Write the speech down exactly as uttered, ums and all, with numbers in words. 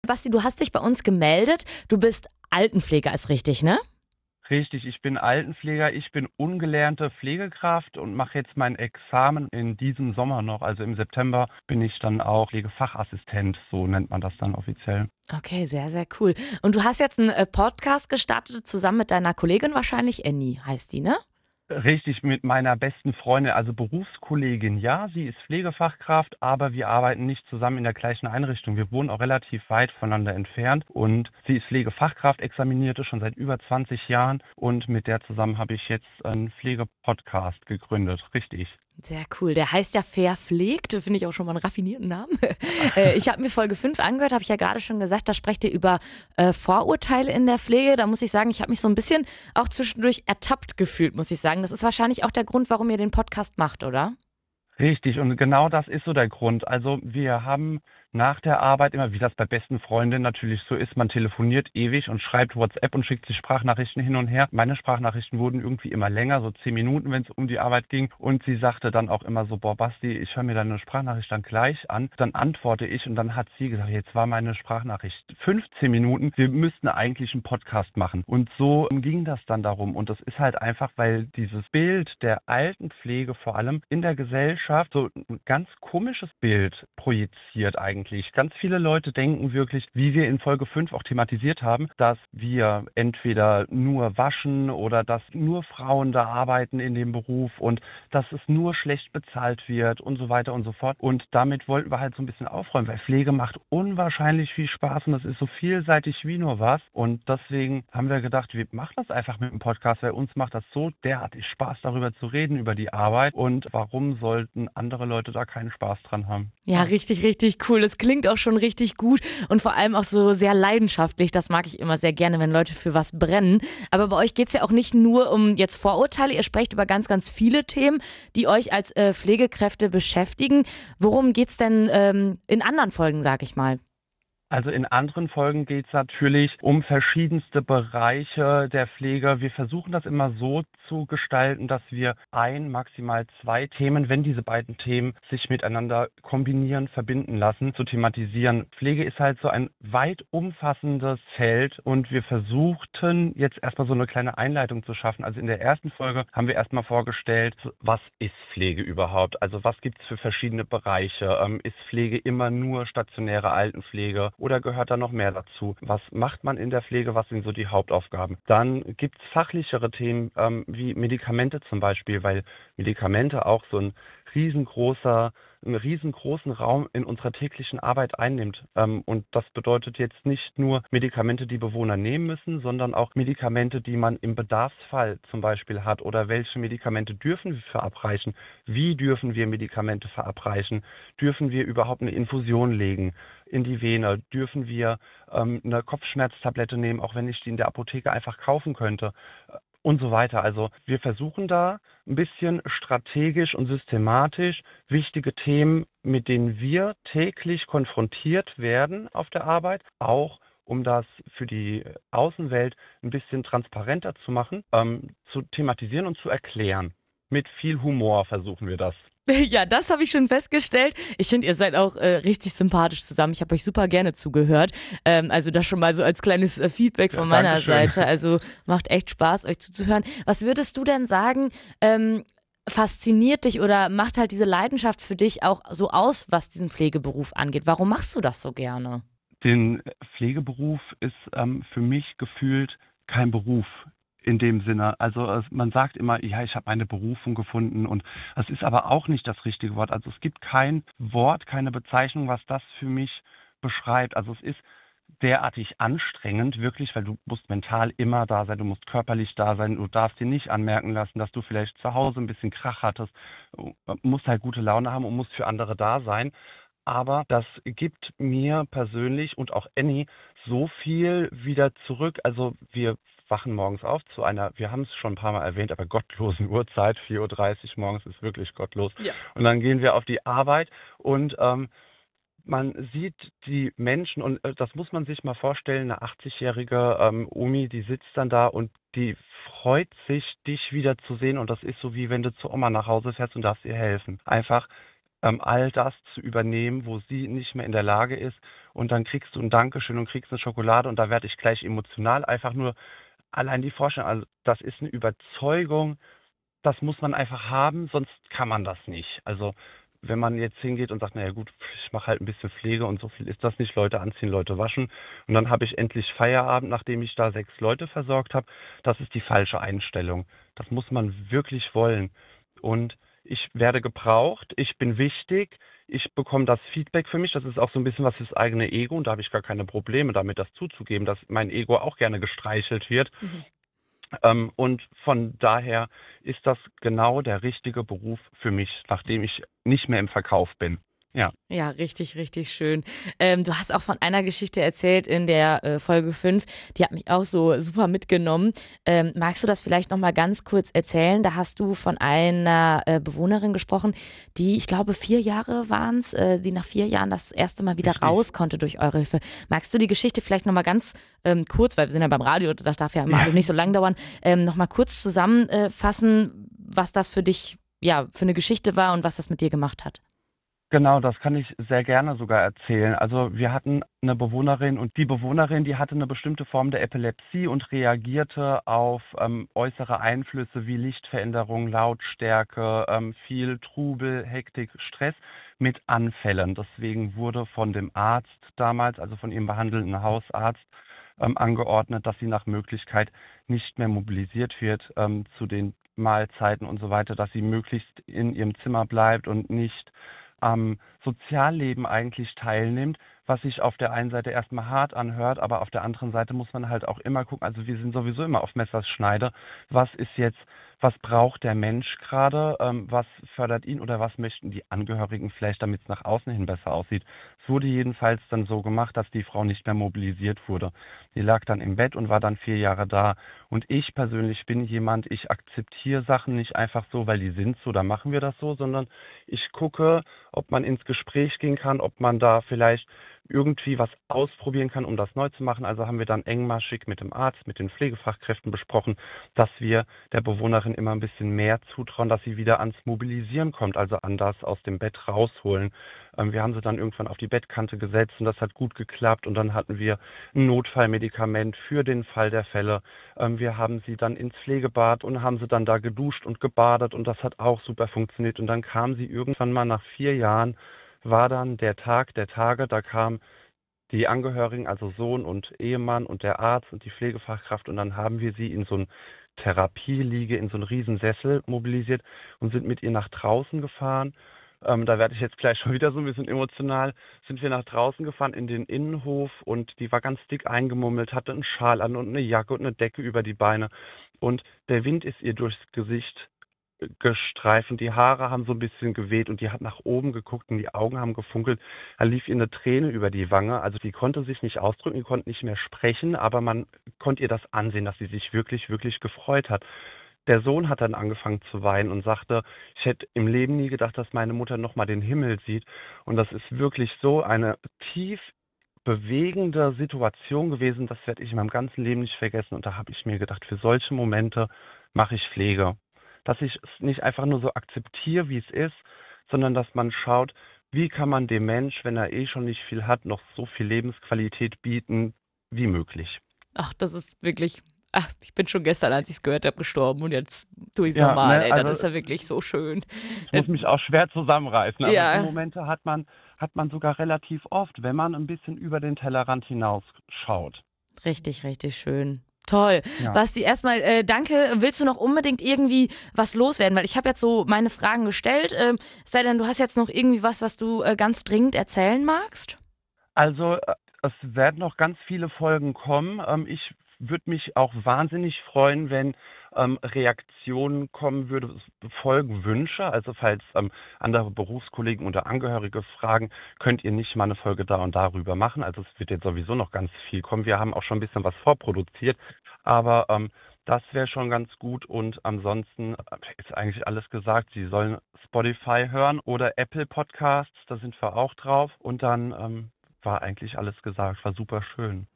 Basti, du hast dich bei uns gemeldet. Du bist Altenpfleger, ist richtig, ne? Richtig, ich bin Altenpfleger, ich bin ungelernte Pflegekraft und mache jetzt mein Examen in diesem Sommer noch. Also im September bin ich dann auch Pflegefachassistent, so nennt man das dann offiziell. Okay, sehr, sehr cool. Und du hast jetzt einen äh, Podcast gestartet, zusammen mit deiner Kollegin wahrscheinlich, Annie heißt die, ne? Richtig, mit meiner besten Freundin, also Berufskollegin. Ja, sie ist Pflegefachkraft, aber wir arbeiten nicht zusammen in der gleichen Einrichtung. Wir wohnen auch relativ weit voneinander entfernt und sie ist Pflegefachkraft, examinierte schon seit über zwanzig Jahren und mit der zusammen habe ich jetzt einen Pflegepodcast gegründet. Richtig. Sehr cool. Der heißt ja Verpflegt, finde ich auch schon mal einen raffinierten Namen. Äh, ich habe mir Folge fünf angehört, habe ich ja gerade schon gesagt, da sprecht ihr über äh, Vorurteile in der Pflege. Da muss ich sagen, ich habe mich so ein bisschen auch zwischendurch ertappt gefühlt, muss ich sagen. Das ist wahrscheinlich auch der Grund, warum ihr den Podcast macht, oder? Richtig, und genau das ist so der Grund. Also wir haben nach der Arbeit immer, wie das bei besten Freundinnen natürlich so ist, man telefoniert ewig und schreibt WhatsApp und schickt sich Sprachnachrichten hin und her. Meine Sprachnachrichten wurden irgendwie immer länger, so zehn Minuten, wenn es um die Arbeit ging. Und sie sagte dann auch immer so, boah Basti, ich höre mir deine Sprachnachricht dann gleich an. Dann antworte ich und dann hat sie gesagt, jetzt war meine Sprachnachricht fünfzehn Minuten, wir müssten eigentlich einen Podcast machen. Und so ging das dann darum. Und das ist halt einfach, weil dieses Bild der Altenpflege vor allem in der Gesellschaft so ein ganz komisches Bild projiziert eigentlich. Ganz viele Leute denken wirklich, wie wir in Folge fünf auch thematisiert haben, dass wir entweder nur waschen oder dass nur Frauen da arbeiten in dem Beruf und dass es nur schlecht bezahlt wird und so weiter und so fort. Und damit wollten wir halt so ein bisschen aufräumen, weil Pflege macht unwahrscheinlich viel Spaß und das ist so vielseitig wie nur was. Und deswegen haben wir gedacht, wir machen das einfach mit dem Podcast, weil uns macht das so derartig Spaß, darüber zu reden, über die Arbeit. Und warum sollten andere Leute da keinen Spaß dran haben? Ja, richtig, richtig cool. Es klingt auch schon richtig gut und vor allem auch so sehr leidenschaftlich. Das mag ich immer sehr gerne, wenn Leute für was brennen. Aber bei euch geht es ja auch nicht nur um jetzt Vorurteile. Ihr sprecht über ganz, ganz viele Themen, die euch als äh, Pflegekräfte beschäftigen. Worum geht's denn ähm, in anderen Folgen, sag ich mal? Also in anderen Folgen geht es natürlich um verschiedenste Bereiche der Pflege. Wir versuchen das immer so zu gestalten, dass wir ein, maximal zwei Themen, wenn diese beiden Themen sich miteinander kombinieren, verbinden lassen, zu thematisieren. Pflege ist halt so ein weit umfassendes Feld und wir versuchten jetzt erstmal so eine kleine Einleitung zu schaffen. Also in der ersten Folge haben wir erstmal vorgestellt, was ist Pflege überhaupt? Also was gibt es für verschiedene Bereiche? Ähm, ist Pflege immer nur stationäre Altenpflege? Oder gehört da noch mehr dazu? Was macht man in der Pflege? Was sind so die Hauptaufgaben? Dann gibt es fachlichere Themen ähm, wie Medikamente zum Beispiel, weil Medikamente auch so ein riesengroßer, einen riesengroßen Raum in unserer täglichen Arbeit einnimmt. Ähm, und das bedeutet jetzt nicht nur Medikamente, die Bewohner nehmen müssen, sondern auch Medikamente, die man im Bedarfsfall zum Beispiel hat. Oder welche Medikamente dürfen wir verabreichen? Wie dürfen wir Medikamente verabreichen? Dürfen wir überhaupt eine Infusion legen in die Vene? Dürfen wir ähm, eine Kopfschmerztablette nehmen, auch wenn ich die in der Apotheke einfach kaufen könnte? Und so weiter. Also wir versuchen da ein bisschen strategisch und systematisch wichtige Themen, mit denen wir täglich konfrontiert werden auf der Arbeit, auch um das für die Außenwelt ein bisschen transparenter zu machen, ähm, zu thematisieren und zu erklären. Mit viel Humor versuchen wir das. Ja, das habe ich schon festgestellt. Ich finde, ihr seid auch äh, richtig sympathisch zusammen. Ich habe euch super gerne zugehört. Ähm, also das schon mal so als kleines äh, Feedback von Ja, meiner Dankeschön. Seite. Also macht echt Spaß, euch zuzuhören. Was würdest du denn sagen, ähm, fasziniert dich oder macht halt diese Leidenschaft für dich auch so aus, was diesen Pflegeberuf angeht? Warum machst du das so gerne? Den Pflegeberuf ist ähm, für mich gefühlt kein Beruf in dem Sinne. Also es, man sagt immer, ja, ich habe meine Berufung gefunden und es ist aber auch nicht das richtige Wort. Also es gibt kein Wort, keine Bezeichnung, was das für mich beschreibt. Also es ist derartig anstrengend, wirklich, weil du musst mental immer da sein, du musst körperlich da sein, du darfst dir nicht anmerken lassen, dass du vielleicht zu Hause ein bisschen Krach hattest, du musst halt gute Laune haben und musst für andere da sein. Aber das gibt mir persönlich und auch Annie so viel wieder zurück. Also wir wachen morgens auf zu einer, wir haben es schon ein paar Mal erwähnt, aber gottlosen Uhrzeit, vier Uhr dreißig morgens ist wirklich gottlos. Ja. Und dann gehen wir auf die Arbeit und ähm, man sieht die Menschen und äh, das muss man sich mal vorstellen, eine achtzig-jährige ähm, Omi, die sitzt dann da und die freut sich, dich wieder zu sehen und das ist so wie wenn du zu Oma nach Hause fährst und darfst ihr helfen. Einfach ähm, all das zu übernehmen, wo sie nicht mehr in der Lage ist. Und dann kriegst du ein Dankeschön und kriegst eine Schokolade und da werde ich gleich emotional. Einfach nur allein die Vorstellung, also das ist eine Überzeugung, das muss man einfach haben, sonst kann man das nicht. Also wenn man jetzt hingeht und sagt, naja gut, ich mache halt ein bisschen Pflege und so viel ist das nicht, Leute anziehen, Leute waschen und dann habe ich endlich Feierabend, nachdem ich da sechs Leute versorgt habe, das ist die falsche Einstellung. Das muss man wirklich wollen. Und ich werde gebraucht, ich bin wichtig, ich bekomme das Feedback für mich, das ist auch so ein bisschen was fürs eigene Ego und da habe ich gar keine Probleme damit, das zuzugeben, dass mein Ego auch gerne gestreichelt wird. Mhm. Ähm, und von daher ist das genau der richtige Beruf für mich, nachdem ich nicht mehr im Verkauf bin. Ja. Ja, richtig, richtig schön. Ähm, du hast auch von einer Geschichte erzählt in der äh, Folge fünf, die hat mich auch so super mitgenommen. Ähm, magst du das vielleicht nochmal ganz kurz erzählen? Da hast du von einer äh, Bewohnerin gesprochen, die, ich glaube, vier Jahre waren es, äh, die nach vier Jahren das erste Mal wieder Richtig. raus konnte durch eure Hilfe. Magst du die Geschichte vielleicht nochmal ganz ähm, kurz, weil wir sind ja beim Radio, das darf ja immer Ja. alles nicht so lang dauern, ähm, nochmal kurz zusammenfassen, was das für dich, ja, für eine Geschichte war und was das mit dir gemacht hat? Genau, das kann ich sehr gerne sogar erzählen. Also wir hatten eine Bewohnerin und die Bewohnerin, die hatte eine bestimmte Form der Epilepsie und reagierte auf ähm, äußere Einflüsse wie Lichtveränderung, Lautstärke, ähm, viel Trubel, Hektik, Stress mit Anfällen. Deswegen wurde von dem Arzt damals, also von ihrem behandelnden Hausarzt, ähm, angeordnet, dass sie nach Möglichkeit nicht mehr mobilisiert wird ähm, zu den Mahlzeiten und so weiter, dass sie möglichst in ihrem Zimmer bleibt und nicht am Sozialleben eigentlich teilnimmt, was sich auf der einen Seite erstmal hart anhört, aber auf der anderen Seite muss man halt auch immer gucken, also wir sind sowieso immer auf Messers Schneide, was ist jetzt, was braucht der Mensch gerade, ähm, was fördert ihn oder was möchten die Angehörigen vielleicht, damit es nach außen hin besser aussieht. Es wurde jedenfalls dann so gemacht, dass die Frau nicht mehr mobilisiert wurde. Die lag dann im Bett und war dann vier Jahre da. Und ich persönlich bin jemand, ich akzeptiere Sachen nicht einfach so, weil die sind so, da machen wir das so, sondern ich gucke, ob man ins Gespräch gehen kann, ob man da vielleicht irgendwie was ausprobieren kann, um das neu zu machen. Also haben wir dann engmaschig mit dem Arzt, mit den Pflegefachkräften besprochen, dass wir der Bewohnerin immer ein bisschen mehr zutrauen, dass sie wieder ans Mobilisieren kommt, also an das aus dem Bett rausholen. Ähm, wir haben sie dann irgendwann auf die Bettkante gesetzt und das hat gut geklappt und dann hatten wir ein Notfallmedikament für den Fall der Fälle. Ähm, wir haben sie dann ins Pflegebad und haben sie dann da geduscht und gebadet und das hat auch super funktioniert und dann kam sie irgendwann mal nach vier Jahren war dann der Tag der Tage, da kamen die Angehörigen, also Sohn und Ehemann und der Arzt und die Pflegefachkraft und dann haben wir sie in so ein Therapieliege, in so einen Riesensessel mobilisiert und sind mit ihr nach draußen gefahren. Ähm, da werde ich jetzt gleich schon wieder so ein bisschen emotional. Sind wir nach draußen gefahren in den Innenhof und die war ganz dick eingemummelt, hatte einen Schal an und eine Jacke und eine Decke über die Beine. Und der Wind ist ihr durchs Gesicht gestreift und die Haare haben so ein bisschen geweht und die hat nach oben geguckt und die Augen haben gefunkelt. Da lief ihr eine Träne über die Wange. Also die konnte sich nicht ausdrücken, die konnte nicht mehr sprechen, aber man konnte ihr das ansehen, dass sie sich wirklich, wirklich gefreut hat. Der Sohn hat dann angefangen zu weinen und sagte, ich hätte im Leben nie gedacht, dass meine Mutter noch mal den Himmel sieht. Und das ist wirklich so eine tief bewegende Situation gewesen, das werde ich in meinem ganzen Leben nicht vergessen. Und da habe ich mir gedacht, für solche Momente mache ich Pflege. Dass ich es nicht einfach nur so akzeptiere, wie es ist, sondern dass man schaut, wie kann man dem Mensch, wenn er eh schon nicht viel hat, noch so viel Lebensqualität bieten wie möglich. Ach, das ist wirklich. Ach, ich bin schon gestern, als ich es gehört habe, gestorben und jetzt tue ich es Ja, normal, ne, ey. Das also ist ja wirklich so schön. ich Äh, muss mich auch schwer zusammenreißen, aber so ja, Momente hat man, hat man sogar relativ oft, wenn man ein bisschen über den Tellerrand hinausschaut. richtig, richtig schön. Toll. Ja. Basti, erstmal äh, danke. Willst du noch unbedingt irgendwie was loswerden? Weil ich habe jetzt so meine Fragen gestellt. Ähm, es sei denn, du hast jetzt noch irgendwie was, was du äh, ganz dringend erzählen magst? Also äh, es werden noch ganz viele Folgen kommen. Ähm, ich würde mich auch wahnsinnig freuen, wenn ähm, Reaktionen kommen würde, Folgenwünsche. Also falls ähm, andere Berufskollegen oder Angehörige fragen, könnt ihr nicht mal eine Folge da und darüber machen. Also es wird jetzt sowieso noch ganz viel kommen. Wir haben auch schon ein bisschen was vorproduziert, aber ähm, das wäre schon ganz gut und ansonsten äh, ist eigentlich alles gesagt. Sie sollen Spotify hören oder Apple Podcasts, da sind wir auch drauf und dann ähm, war eigentlich alles gesagt, war super schön.